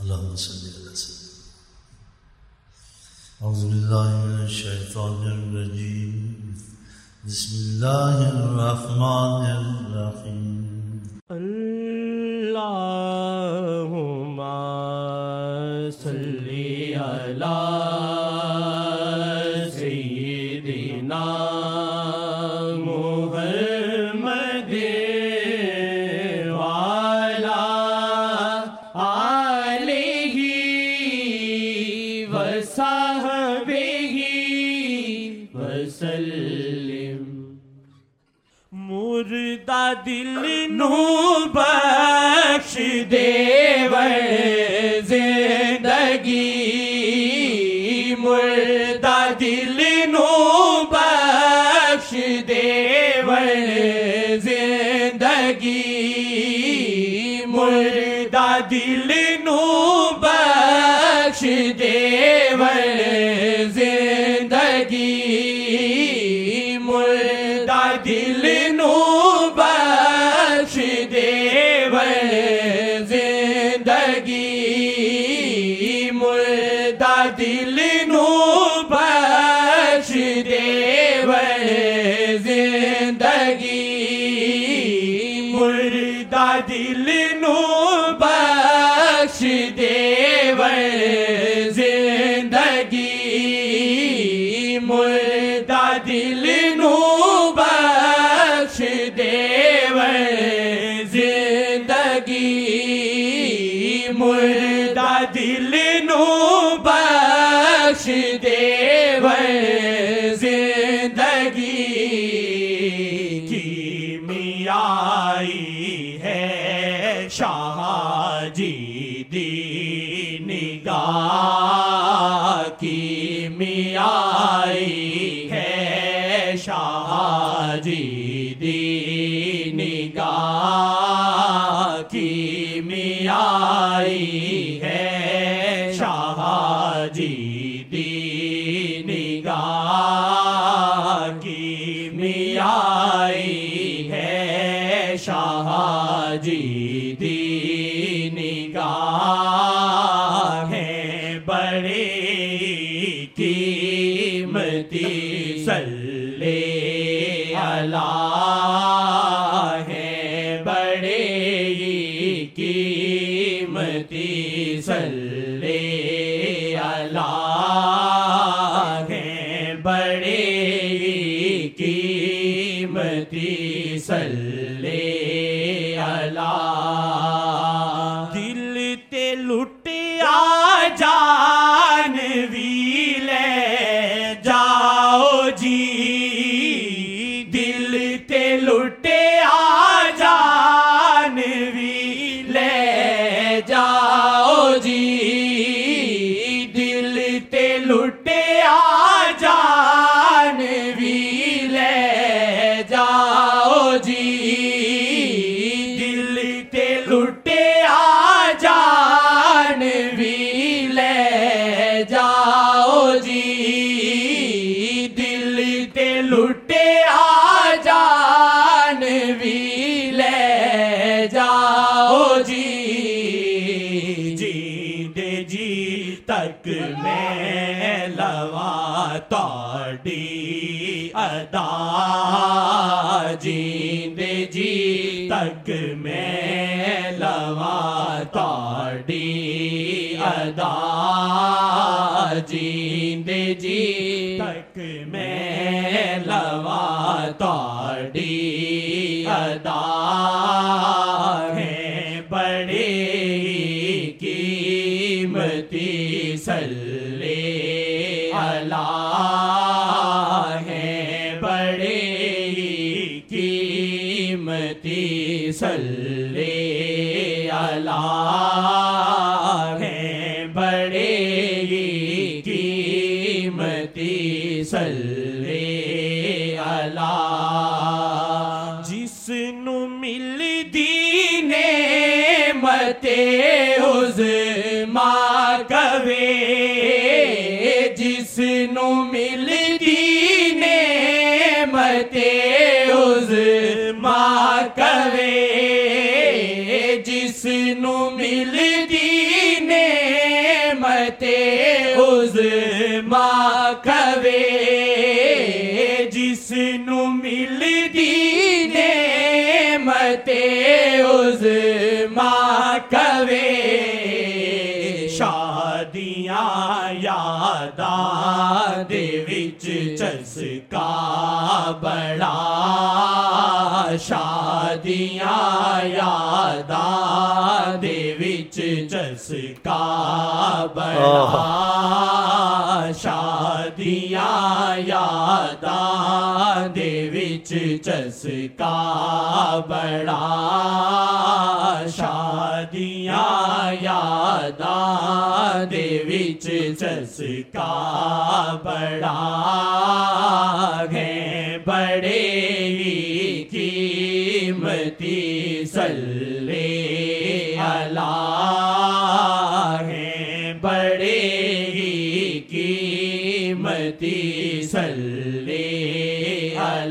اللهم صل على سيدنا. أعوذ بالله من الشيطان الرجيم. بسم الله الرحمن الرحيم. اللهم صل على سيدنا محمد وعلى آلہ وصحبہ وسلم. مردہ دل نو بخش دیور زندگی، مردہ دل نو بخش دیور زندگی، مردہ دل نو بخش دیور زندگی، مردہ دل نو بخش دیور زندگی، مردہ دل نو بخش دیور زندگی، مردہ دل نو بخش دیور زندگی، مردہ دل نو بخش دیور زندگی، مردہ دل نو بخش دیور زندگی. کیمیائی ہے شاہ جی دی نگاہ، کیمیائی ہے شاہ جی دی نگاہ، کیمیائی ہے شاہ جی دی نگاہ، کیمیائی ہے شاہ جی دی نگاہ، ہے بڑے قیمتی صلی اللہ، ہے بڑے قیمتی صلی اللہ، ہے بڑے قیمتی صلی اللہ. دل تے لٹیا جان وی لے جاؤ جی، دل تے لٹیا جان وی لے جاؤ جی، دل تے لٹیا جان وی لے جاؤ جی، دل تے لٹیا جان وی لے جاؤ جی، دل تے لٹیا جان وی لے جاؤ جی. جیندے جی تک میں لواں تہاڈی ادا، جیندے جی تک میں لواں تہاڈی ادا، جیندے جی تک میں لواں تہاڈی ادا، ہے بڑے قیمتی صلی اللہ، ہے بڑے قیمتی صلی اللہ، ہے بڑے قیمتی صلی اللہ. جس نو ملدی نعمت عظما کہوے، جس نو ملدی نعمت عظما کہوے، جس نو ملدی نعمت عظما کھوے جس نو ملدی نعمت عظما کھوے شادیاں یاداں دے وچ چسکا بڑا شادیاں یاداں دے وچ چسکا بڑا شادیاں یاداں دے وچ چسکا بڑا شادیاں یاداں دے وچ چسکا بڑا ہے بڑے قیمتی صلی اللہ ہیں بڑے قیمتی صلی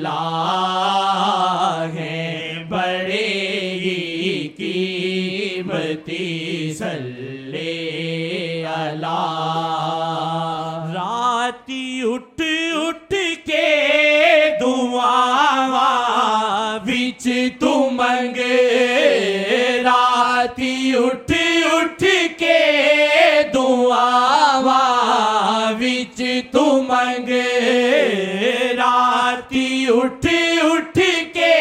اللہ ہیں بڑے قیمتی صلی اللہ راتی اٹھ اٹھ کے دعا وچ تو منگ راتی اٹھ اٹھ کے دعا وچ تو منگ راتی اٹھ اٹھ کے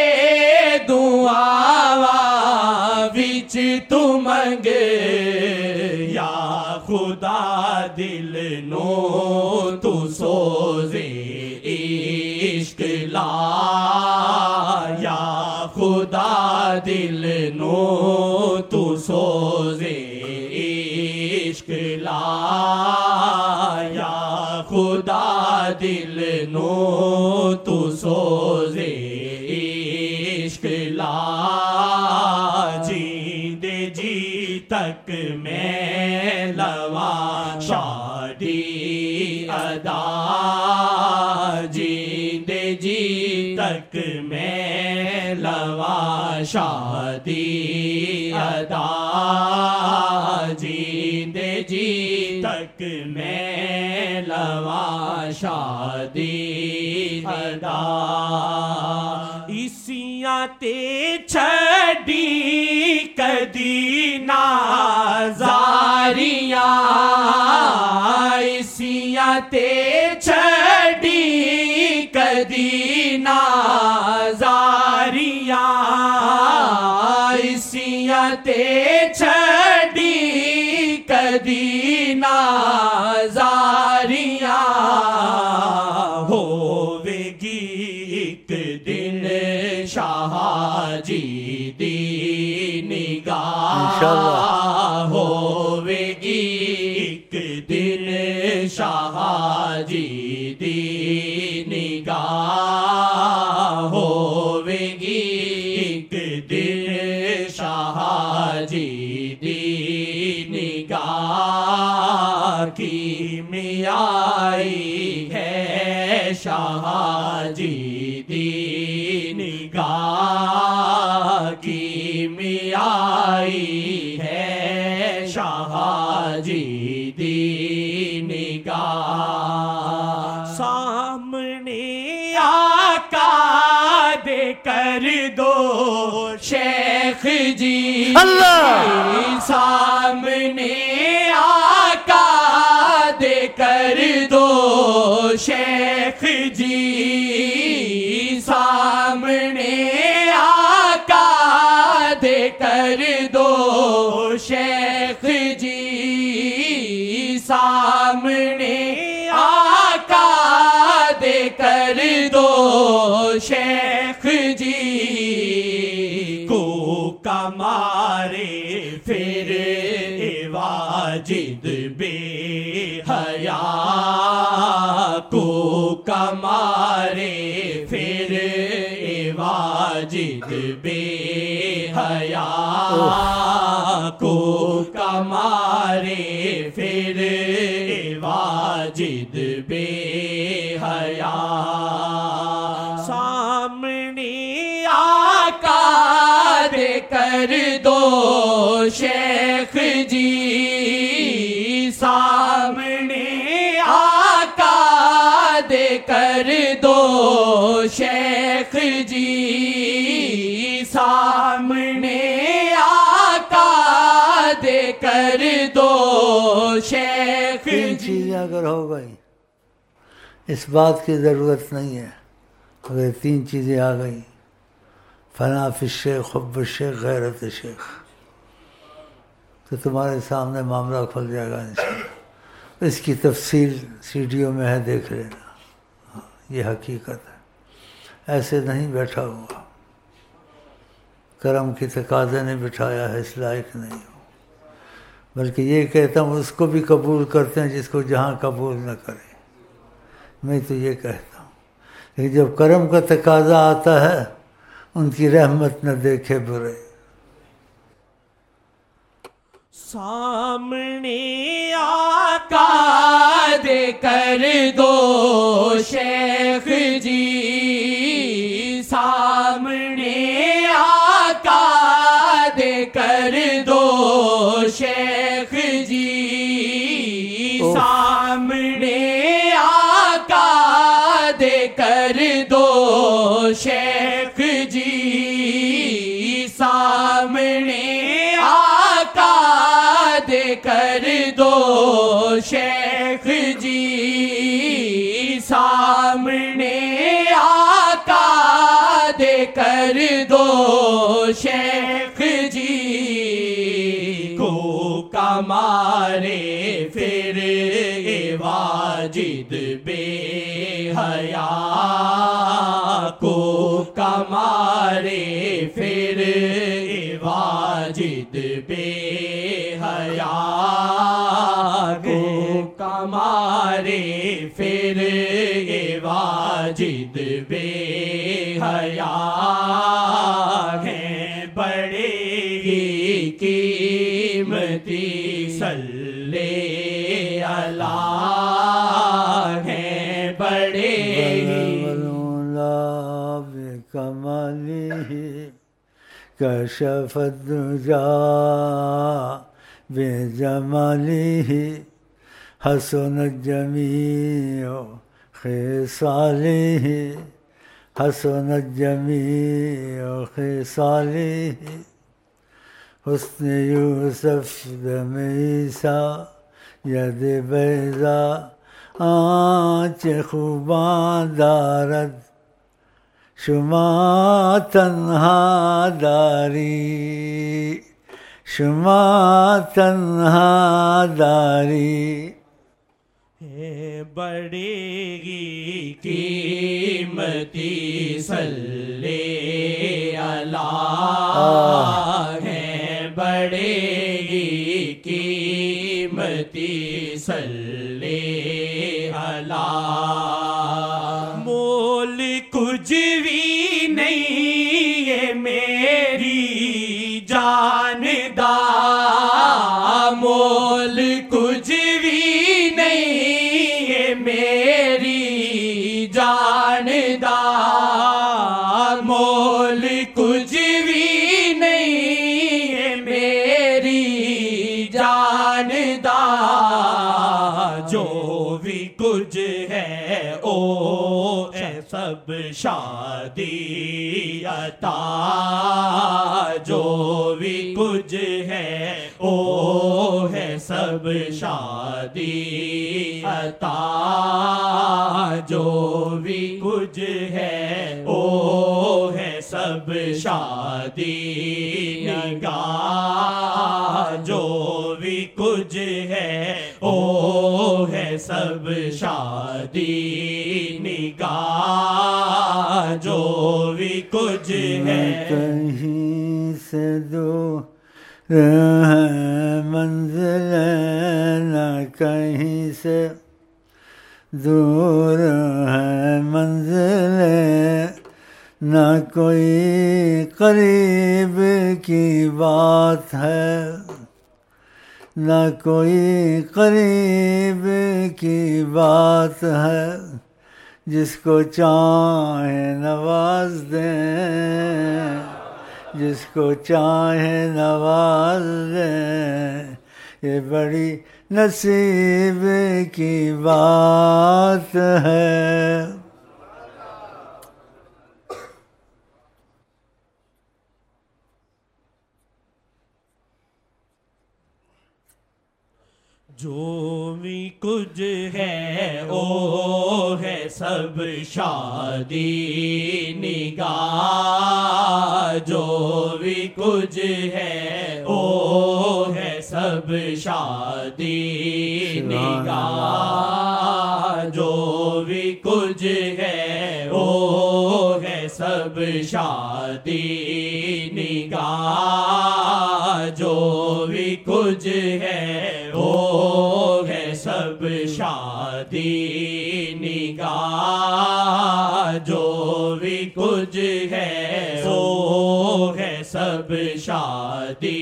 دعا وچ تو منگ یا خدا دل نو تو سوزے عشق لا یا خدا دل نو تو سوزے عشق لا یا خدا دل نو تو سوزے عشق لا جیندے جی تک میں لواں شادی ادا جیندے جی تک میں لواں شادی ادا جیندے جی تک میں لواں شادی ادا اسیاں تے چھڑی کدی نہ زاریاں اسیاں تے چھڑی کدی نہ زاریاں اسیاں تے چھڑی کدی نہ زاریاں ہووے گی ایک دن شاہ جی دی نگاہ ہووے گی ایک دن شاہ جی دی نگاہ ہووے گی ایک دن شاہ جی دی نگاہ کی میائی ہے شاہ جی دی نگاہ کی میائی ہے شاہ جی دی نگاہ سامنے آقا دے کر دو شیخ جی اللہ سامنے آقا دے کر دو شیخ جی سامنے آقا دے کر دو شیخ جی سامنے آقا دے کر دو شیخ جی کو کمارے پھر واجد بے حیا کو کمارے پھر واجد بے حیا کو کمارے پھر واجد بے حیا سامنے آقا دے کر دو شیخ جی کر دو شیخ جی سامنے آقا دے کر دو شیخ تین جی. چیزیں اگر ہو گئی اس بات کی ضرورت نہیں ہے، اگر تین چیزیں آ گئی فنا فی الشیخ حب الشیخ غیرت شیخ تو تمہارے سامنے معاملہ کھل جائے گا انشاءاللہ. اس کی تفصیل سیڈیوں میں ہے، دیکھ لینا. یہ حقیقت ہے، ایسے نہیں بیٹھا ہوا. کرم کی تقاضے نے بٹھایا ہے، اس لائق نہیں ہو. بلکہ یہ کہتا ہوں اس کو بھی قبول کرتے ہیں جس کو جہاں قبول نہ کرے. میں تو یہ کہتا ہوں لیکن جب کرم کا تقاضا آتا ہے ان کی رحمت نہ دیکھے برے. سامنے آقا دے کر دو شیخ جی سامنے آقا دے کر دو شیخ جی سامنے آقا دے کر دو شیخ جی سامنے آقا دے کر دو شیخ جی سامنے آقا دے کر دو شیخ جی کو کمارے پھر واجد بے حیا کو کمارے پھر واجد بے حیا کو کمارے پھر واجد بے حیا ہیں بڑے ہی قیمتی صلی اللہ ہیں بڑے ہی بکمالہ کشف الدجا بجمالہ حسنت جمیع خصالہ حسنت جمیع خصالہ حسن یوسف دم عیسیٰ ید بیضا آنچ خوباں دارد شما تنہا داری شما تنہا داری بڑے گی قیمتی صلی اللہ ہیں بڑے گی قیمتی صلی اللہ مول کچھ بھی نہیں ہے میری جان دا مول کچھ بھی نہیں ہے میری جان دا مول کچھ بھی نہیں ہے میری جان دا جو بھی کچھ ہے او ہے سب شادی عطا جو بھی کچھ ہے او ہے سب شادی عطا جو بھی کچھ ہے او ہے سب شادی نگاہ جو بھی کچھ ہے او ہے سب شادی نگاہ جو بھی کچھ ہے کہیں سے دور ہے منزل نہ کہیں سے دور ہے منزل نہ کوئی قریب کی بات ہے نہ کوئی قریب کی بات ہے جس کو چاہے نواز دیں جس کو چاہے نواز دیں یہ بڑی نصیب کی بات ہے جو بھی کچھ ہے او ہے سب شادی نگاہ، جو بھی کچھ ہے او ہے سب شادی نگاہ، جو بھی کچھ ہے او ہے سب شادی نگاہ، جو بھی کچھ ہے او ہے سب شادی نگاہ، جو بھی کچھ ہے او ہے سب شادی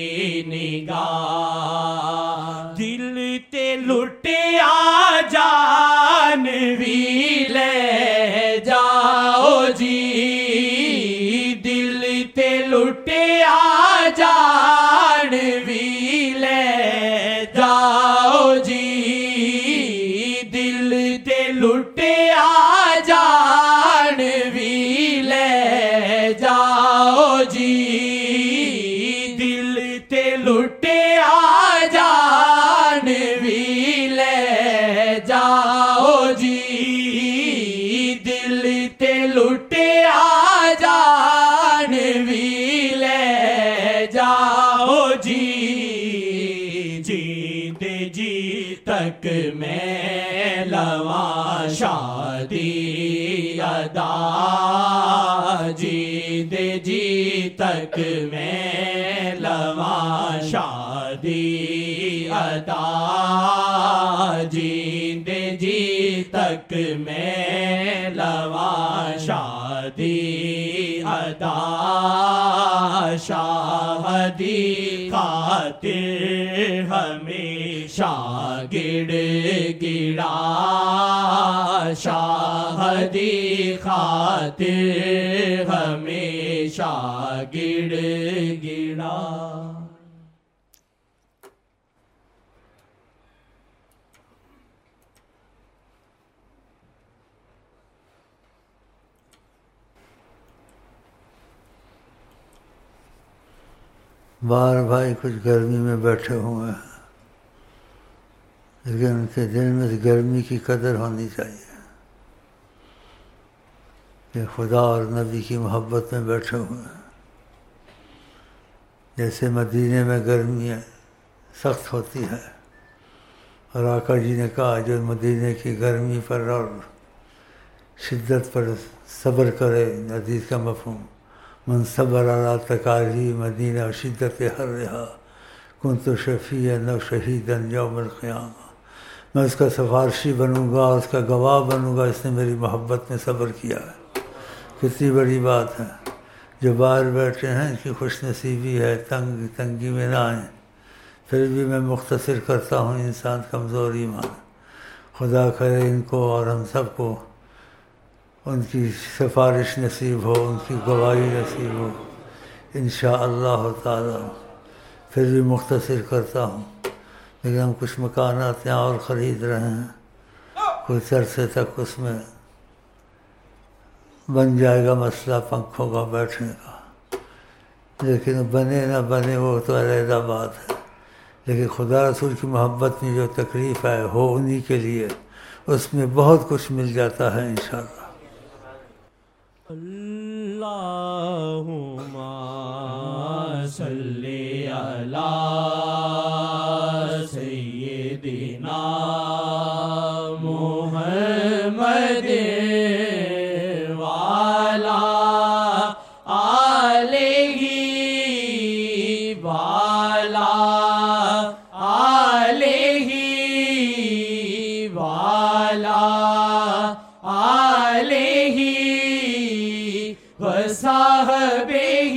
نگاہ۔ دل تے لٹیا جان بھی لے جاؤ جی، دل تے لٹیا جان بھی لے جاؤ جی، دل تے لٹیا جان بھی لے جاؤ جی، دل تے لٹیا جان بھی لے جاؤ جی، دل تے لٹیا جان بھی لے جاؤ جی، جیتے جی تک میں لواں شادی ادا، جیتے جی تک میں لواں شادی ادا، جیتے جی تک میں لواں شادی ادا، شادی خاطر ہمیشہ گڑ گڑا، شادی خاطر ہمیشہ گڑ گڑا۔ باہر بھائی کچھ گرمی میں بیٹھے ہوئے ہیں، لیکن ان کے دل میں اس گرمی کی قدر ہونی چاہیے کہ خدا اور نبی کی محبت میں بیٹھے ہوئے ہیں۔ جیسے مدینے میں گرمی سخت ہوتی ہے، اور آقا جی نے کہا جو مدینے کی گرمی پر اور شدت پر صبر کرے، حدیث کا مفہوم من صبر علی تکالیف مدینہ و شدت حرہا کنت شفیعا و شہیدا یوم القیامہ، میں اس کا سفارشی بنوں گا اور اس کا گواہ بنوں گا، اس نے میری محبت میں صبر کیا ہے۔ کتنی بڑی بات ہے، جو باہر بیٹھے ہیں ان کی خوش نصیبی ہے، تنگی میں نہ آئیں۔ پھر بھی میں مختصر کرتا ہوں، انسان کمزور ایمان، خدا کرے ان کو اور ہم سب کو ان کی سفارش نصیب ہو، ان کی گواہی نصیب ہو انشاءاللہ تعالی۔ پھر بھی مختصر کرتا ہوں، لیکن ہم کچھ مکانات یہاں اور خرید رہے ہیں، کچھ عرصے تک اس میں بن جائے گا مسئلہ پنکھوں کا بیٹھنے کا، لیکن بنے نہ بنے وہ تو علیحدہ بات ہے، لیکن خدا رسول کی محبت میں جو تکلیف ہے ہو انہی کے لیے، اس میں بہت کچھ مل جاتا ہے انشاءاللہ۔ اللہم صلی علی سیدنا محمد وعلی آلہ وعلی آلہ وعلی آلہ وصحبہ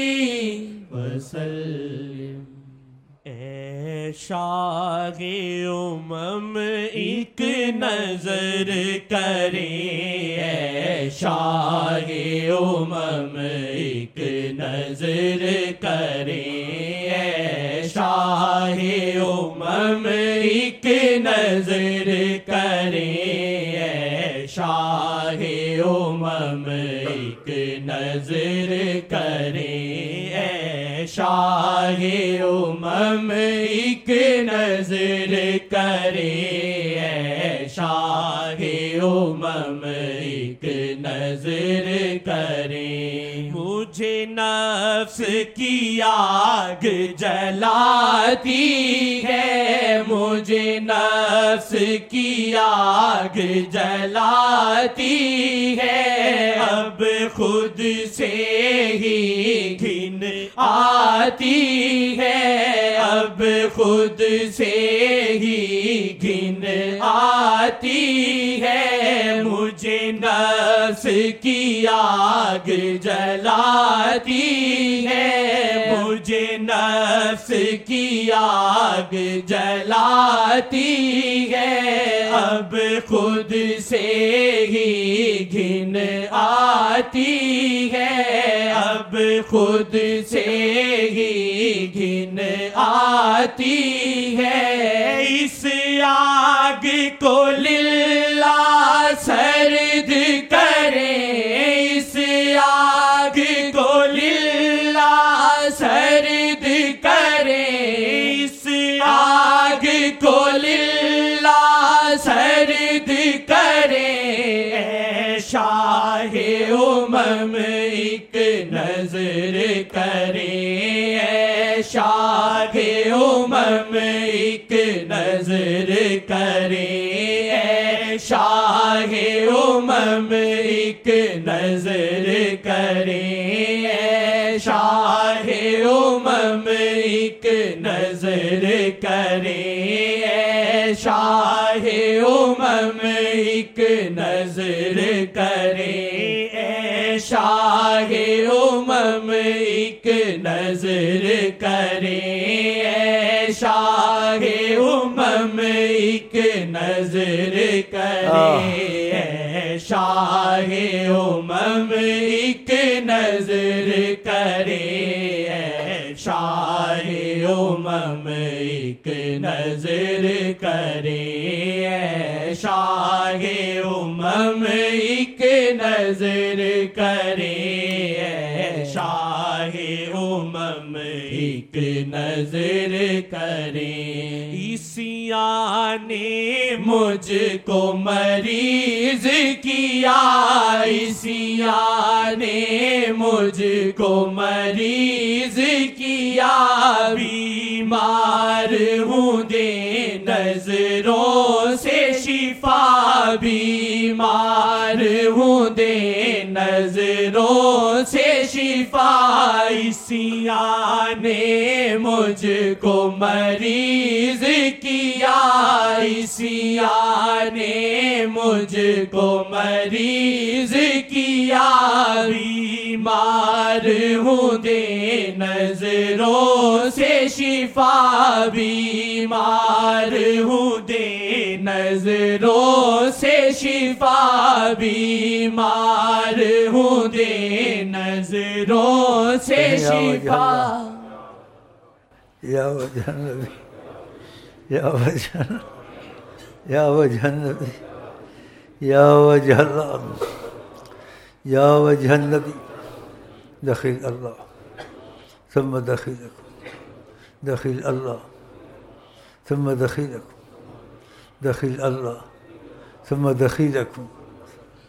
وسلم۔ اے شاہ امم ایک نظر کریں، اے شاہ امم ایک نظر کریں، اے شاہ امم ایک نظر کریں، اے شاہ امم ایک نظر کریں، اے شاہ شاہ امم ایک نظر کرے، اے شاہ امم ایک نظر کرے، مجھے نفس کی آگ جلاتی ہے، مجھے نفس کی آگ جلاتی ہے، اب خود سے ہی گھن آتی ہے، اب خود سے ہی گھن آتی ہے، مجھے نفس کی آگ جلاتی ہے، مجھے نفس کی آگ جلاتی ہے، اب خود سے ہی گھن آتی ہے، اب خود سے ہی گھن آتی ہے، اس آگ کو للہ سرد کریں، اس آگ کو للہ سرد کریں، اس آگ کو للہ سرد کریں، اے شاہ امم ایک نظر کریں، اے شاہ امم ایک نظر کریں، اے شاہ امم ایک نظر کریں، اے شاہ امم ایک نظر کریں، اے شاہ امم ایک نظر کریں، اے شاہ امم ایک نظر کریں، اے شاہ امم ایک نظر کریں، اے شاہ امم ایک نظر کریں، اے شاہ امم ایک نظر کریں، اے شاہ امم ایک نظر کریں، اے شاہ امم ایک نظر کریں، عیسیٰ نے مجھ کو مریض کیا، عیسیٰ نے مجھ کو مریض کیا، بیمار ہوں دے نظروں سے شفا، بیمار ہوں دے نظروں سے شفا، عیسیٰ نے مجھ کو مریض کیا، عیسیٰ نے مجھ کو مریض کیا، بیمار ہوں دے نظروں سے شفا، بیمار ہوں دے نظروں سے شفا، بیمار ہوں دے نظروں سے شفا، یا وجہ نبی، یا وجہ یا وجہ نبی، یا وجہ اللہ، یا وجہ نبی، دخیل اللہ ثم دخیلکم، دخیل اللہ ثم دخیلکم، دخیل اللہ ثم دخیلکم.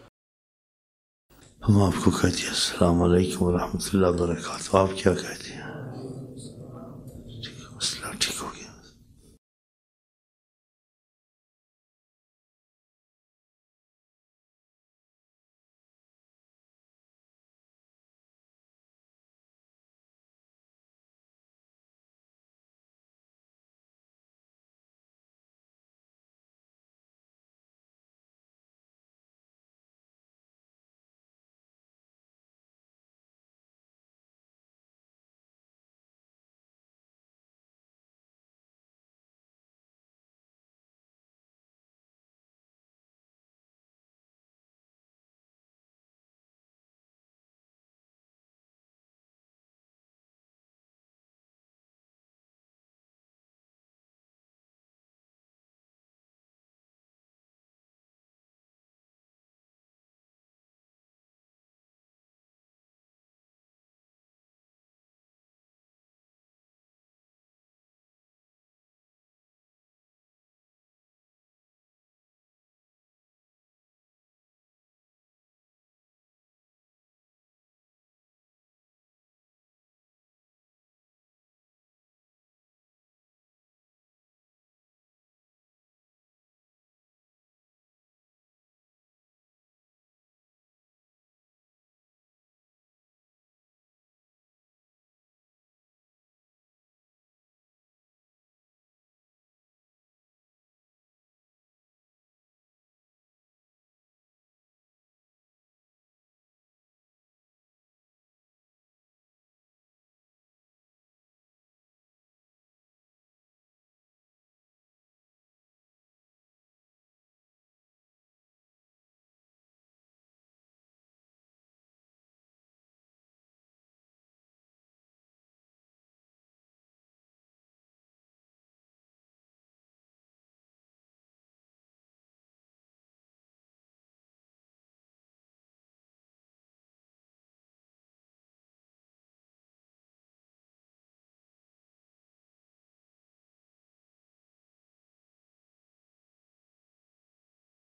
ہم آپ کو کہتے ہیں السلام علیکم ورحمۃ اللہ وبرکاتہ، آپ کیا کہتے ہیں؟